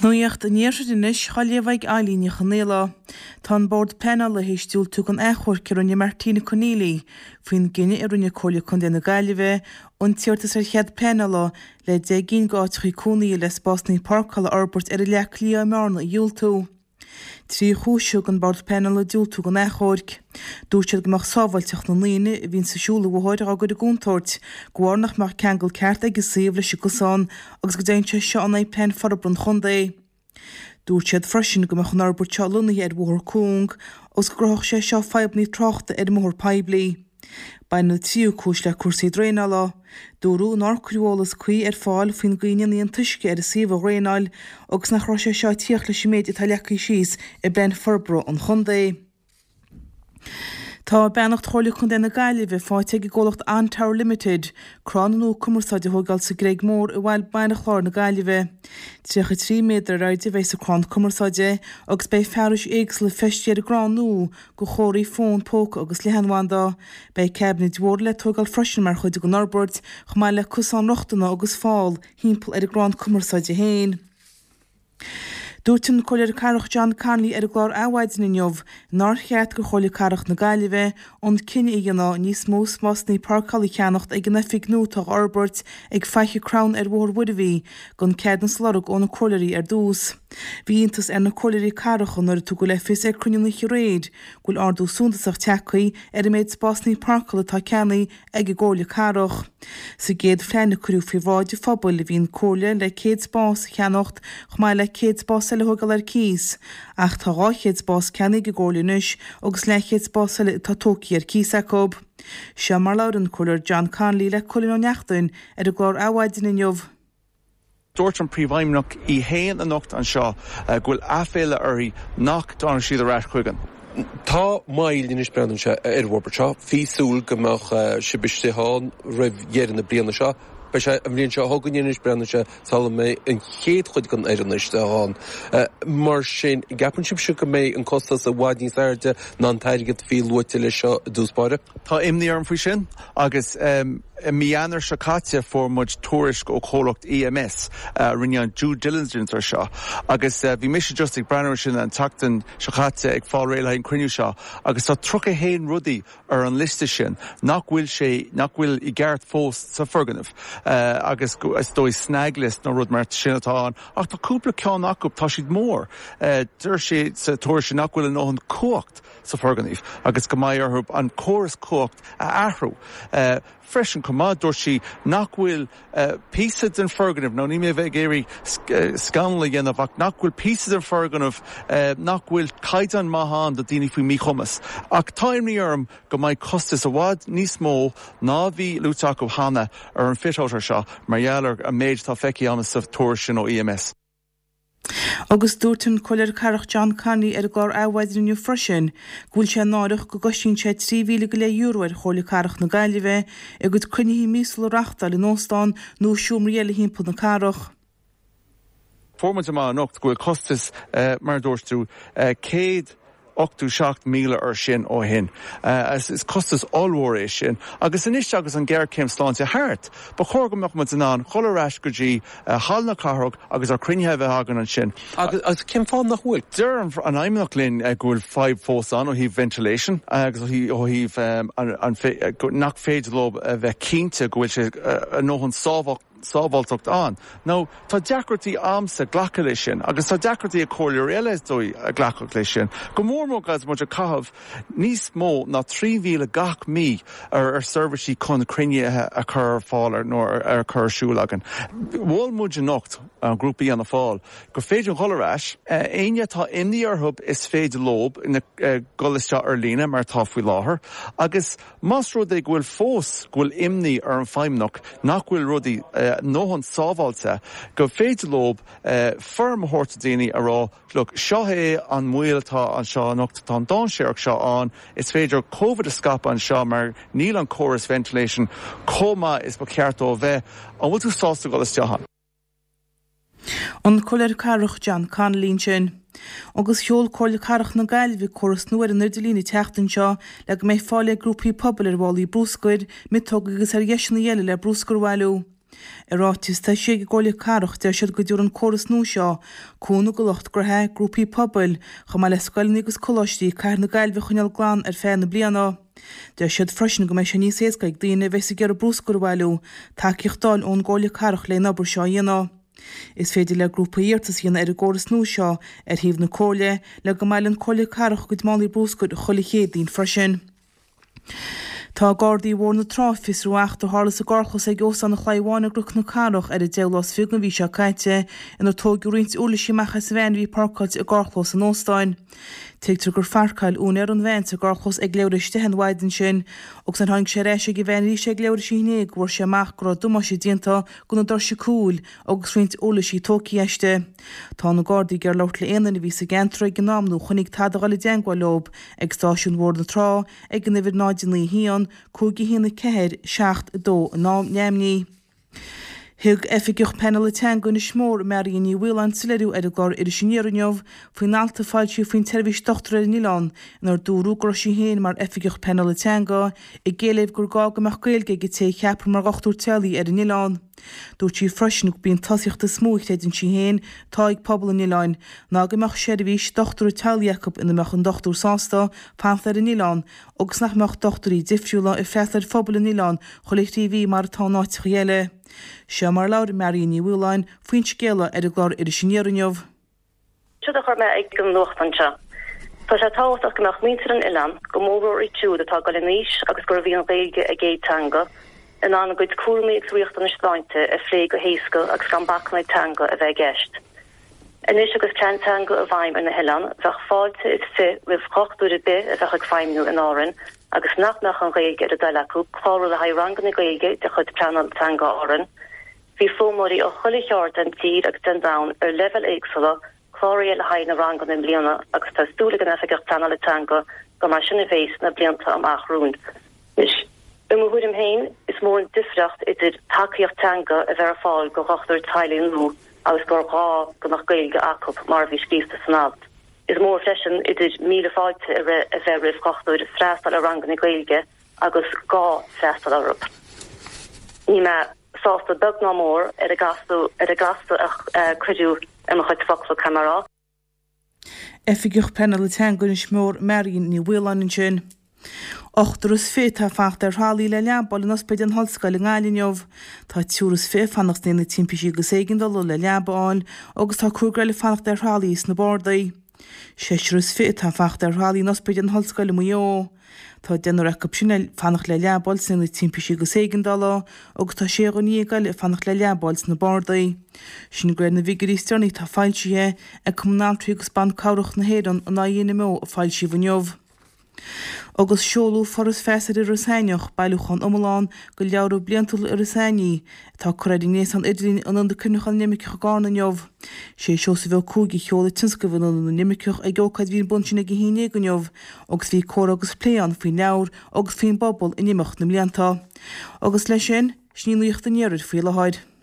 Nuíocht níordinis chaléomhaigh Ailíní chanéla. Tá board penal le héistúil tú an échor Cirúne Martína Conneely faoin gine Irúne Cóla chun déna Gaillimhe an tíortas chead penala le 10 gáitrí cúnaí le Spásnaí Parcala Arbert leach lí marna dúiltú. Trí chúisiú an board penal dúiltú an échorc. Dúirtead goach sábhailteach na líine hín sa siúla bhthir a go gúntóirt gháirnach mar ceangal ceart agus síomh leis gosáin agus go déinte seo an pen farbron chundé. Dúirtead freisin goach an Arbert telunaí bhthir cúng os groch sé seo feibní trochta mór peblií. Bain na tíú cúis le cuasaí dréála, dúrú nárcrúolalas chuí fáil faoin gcuine íon tuisce a síomh réáil agus nach rá sé seo tíoch leis méid tá lechaí síos ben forbro an chundé. Tá beannacht chola chun déna Gaillimhe fáite go ggólacht Antower Limited, cránú cumarsáide thugáil sa Greg Mór i bhhail bainna chlár na Gaillimhe. 3 méadar ráide bheith sa crán cumarsáide agus bei fearis éags le feistiar gránú go chóirí fón póca agus lehanhanda, bei cebna dúir le thugáil freisin mar chuide go Norbert chumáil le cosán rochtainna agus fáil hímpel ar a grán cumarsáide héin. Dúirtin choir carach John Conley ar glár áhaid na neomh, nar cheart go chola carach na Gaillimhe an cinne igana níos mó Spásnaí Parcala cheannacht ag gna fignútach Arbert ag feiche crown ar bhór Woodavie gon ceadan slorug ón na choirí ar dús. Bhíontas ar na choirí carachan ar tú go le fis ar cruniúna réid, gúil ardú súntasach tecaí ar méid Spásnaí Parcala tá ceannaí ag ggóla carach. Sa géad fleanna cruú fi bháide fphobal le bhíon cóla le céad spás cheannacht chumáil le céad spás le thugáil ar cís, ach tá ráchéad spás ceannaí go ggólanis agus le chéad spás tá tócaí ar cís acob. Seo mar lauran choir John Conley le choilín neachtain ar a glár áhaid na neomh. Dúirt an príomhaimneach í héan an nocht an seo ghfuil aféile airí nach dána siad a ráis chuigan. Tá mail in is breann se ar bhórbert seo, físúil gomach sibiste háin raibh dhéan na bliana seo, be sé an bblion seo thugann is breann se sala mé an chéad chuid gan éireaniste háin. Mar sin gapan sib se go mé an costas a bhhaid níos airde ná an tairigad fí luaite le seo dúspáire. Tá imní arm faoi sin agus mianar Shakatia for much tourish go cholacht EMS rinnean due diligence ar seo agus bhí mis just ag breanúir sin an tatan Shakatia ag fáil réile in cruniú seo agus tá trucha héin rudaí ar an liste sin nach bhfuil i gceart fós sa ferganmh agus dói snag list nó rud mar sin atá ach tá cúpla ceann acu tá siad mór dúir sé sa tuair sin nach bhfuil an óhan cuacht sa ferganmh agus go maiar an choras cuacht a ahrú freisin cumá dúir si nach bhfuil písa den ferganmh nó ní mé bheith géirí scanla dhéanamh ach nach bhfuil písa den ferganmh nach bhfuil caidan maithán do daoine faoi mí chumas ach táimní orm go mbeidh costas a bhád níos mó ná bhí lúteach go hána ar an fitheotar seo mar dheallar a méid tá feici am sa tuair sin ó EMS. Agus dúirtin choir carach John Conley ar glár áhaid na freisin, gúil sé náireach go gosín sé 3 mhíle go le euro ar chola carach na Gaillimhe a go cruinní mísal reachtal in nóstáin nó siúm réile hímpel na carach. Formuid amach nocht go costas mar dúirtú céad 87 míle ar sin ó hin. Is costas allmhór é sin. Agus inis agus an ggéir céim sláinte thart, ba chóir go meach mu an cholarás go dtí hall na carthg agus ar cruinethe bheith agan an sin. Agus céim fáil nach bhfuil? Deir an aimimnach linn ghfuil 5 fós an ó híh ventilation agus ó híh nach féidir lob bheith cínte go bhfuil sé nóhann sábháilteacht an. Nó tá deacrataí amsa ghlacha lei sin, agus tá deacrataí a cóir eile dói a ghlacha lei sin. Go mórmógas mu a cahabh níos mó ná 3,000 mí ar serviceí chun cruinethe a chur fáil nó ar chur siúlagan. Bhil muid nocht an grúpaí anna fáil, go féidir an cholarás, aine tá imní orthb is féidir lob ina goliste ar lína mar tá faoi láthair, agus más rud é ghfuil fós ghfuil imní ar an feimnach nach bhfuil rudaí nóhann sábháilte go féidir lob firm horta daoine ará look seo é an muiltá an seo nocht tá dá séach seo an is féidir COVID a scapa an seo mar níl an chorus ventilation cóma is ba ceartó bheith an bhfuil tú sásta go isteach. An choir carach John Conley sin. Agus heol chola carach na Gaillimhe choras nuair an irdilíní teachtain seo le go méid fáile grúpaí pobl ar bhálaí brúscuid mit tugagus ar dheisna dhéile le brúsgur bhhailú. Rátis tá sé ggóla carach de siad go dúr an choras nó seo, cúna go locht gur he grúpaí pobl, chumá le scoilní agus choláistí cair na gailbh chuneal glán féin na bliana. De siad freisin go mééis sé níos éca ag daine bheits gur brúsgur bhhailú, takeíochtáil ón ggóla carach le nabair seo dhéana. Is féidir le grúpa íirtas dhéana ar ggóras nó seo ar híomh na cóla le go mailann chola carach go málaí brúsgur chola chéad dín freisin. Tá Gardaí bhór na tráfis ruachtar hálas a garchas ag os an na chláimháinna gruch na carach ar a délas fiúgan bhí seo caite inar tógiú rint úlaisí mechas bhein bhí parcáid a garchlas an Óstáin. Teigtar gur farcail ún ar an bhaint a garchlas ag leiriste hen waidin sin, agus an hang sé réis ag bhein ríise ag leir sínéig bhór sé amach gur duma sé dienta go na dar se cúil agus rint úlaisí tóci eiste. Tá na Gardaí gur leir le éanana bhí sa gentra ag námnú chunig tadagáil deangá lob ag stáisiún bhór na trá ag gan nifir náidinlí híon cúgi hína ceir 7-2 neamní. Thug effigiúch penal tean go na smór maríon ní bhfuil an sileú ar a glár ar sinnéirneomh faoin alta fáiltiú faoin tervis dochtar in Nílán inar dúrú gro sí héin mar effigiúch penal teanga i ggéalah gur gá goach gailge go té cheapar mar gachtú tealaí ar in Nílán. Dúirt sí freisin go bíon tasíochtta smúich idir sí héin tá ag pobl in Nílán ná goach seirbhís dochtar tealaíachab ina meach an dochtú sásta panthar in Nílán agus nach meach dochtarí difriúla i fetar phobal in Nílán choléchtíhí mar tá náit chéile. Se mar lair maríon ní bhúláin faoin scéala ar a glár ar sinnéirneomh. Tuad a chuir me ag an nuachtainse. Tá sé táhaach goach mítar an Ilan go mór í túúd atá go níos agus gur bhíon réige a gétanga in an goid cuairmaí ag riocht an Istáinte a phré go héasca agus gan bacnaid tanga a bheith gceist. Inis agus teantanga a bhaim in na Hilan bheith fáilte is fi rih chochtú a bit a bheith ag feimnú in áran agus nach an réige ar a daileú chláú a harangan na gaige de chud planal tanga áran. Bhí fómarí ó choileart an tír agus den da ar level éagsala chláirí le haid na rangan in bliana agus tá stúla gan effigeach planal tanga go mar sinna bhééis na blianta am achrún. Bhuiim héin is mór an difracht idir takeíocht tanga a bheit fáil go chochttar tailín nú agus gur gá go nach gailge acap mar bhí scísta sanad. Is mór freisin idir míle fáilte a bheith rih chochtúir freistal a rangan na gailge agus gá freistal arab. Ní me sásta bug ná mór ar a gasú a chuidú am chuid foxla camera. Effigiúch penal tean go na smór maríon ní bhfuil an sin. Ochtarús fé tá facht ar hálí le leampáil in ospéid an hallscoil in gáileneomh, Tá túras fé fannacht na timppisí go ségindal le leampáil agus tá cúgraile fannacht ar hálís na bordaí. Seisrús fé tá facht ar hálí in ospéid an hallscoil mó. Tá dennar ag sinna fannacht le leampáil sin na timppisí go ségindal agus tá sé go níagail fannacht le leampáil na bordaí. Sin greir na vigarístearní tá fáilsíthe ag cumnántrí agus ban cáireach na héan an dhéana mó a fáilsí bhaneomh. Agus seolú forras feisar ar Rosáineach bailúchan omláán go leabhrú bliantul ar Rosáiní tá choradí níos an idirlín an an cynnuchan nimiciach gána neomh. sé seo sa bheith cúgi cheola tinsca bhna na nimiciach ag geocaid bhíon bunsin ag híine go neomh agus bhí cór agus pléan faoin leabhar agus faoin bobbal i nimach na mblianta. Agus leis sin, sníonlaíocht an éirid faoi le háid.